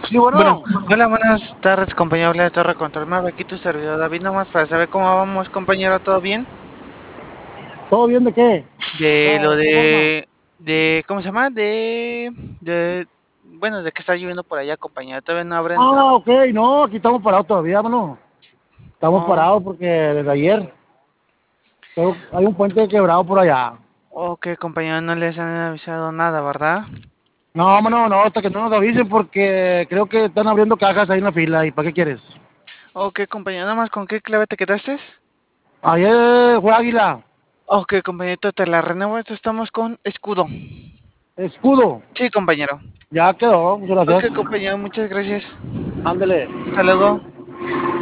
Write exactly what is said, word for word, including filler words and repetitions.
Sí, Bueno, bueno. hola, buenas tardes, compañero. Habla de Torre Control. Me aquí tu servidor David, nomás para saber cómo vamos, compañero. ¿Todo bien? ¿Todo bien de qué? O De sea, lo ¿de qué forma? de, de, ¿cómo se llama? De, de, bueno, de que está lloviendo por allá, compañero. Todavía no abren. Ah, ok, no, aquí estamos parados todavía, mano. Estamos Oh, parados porque desde ayer creo que hay un puente quebrado por allá. ok, compañero, no les han avisado nada, ¿verdad? No, mano, no, hasta que no nos avisen porque creo que están abriendo cajas ahí en la fila. ¿Y para qué quieres? Ok, compañero, nomás con qué clave te quedaste. Ayer fue Águila, Ok, compañero, te la renuevo. Estamos con escudo. escudo. Sí, compañero. Ya quedó, muchas Ok, gracias. compañero, muchas gracias. Ándele. Hasta luego.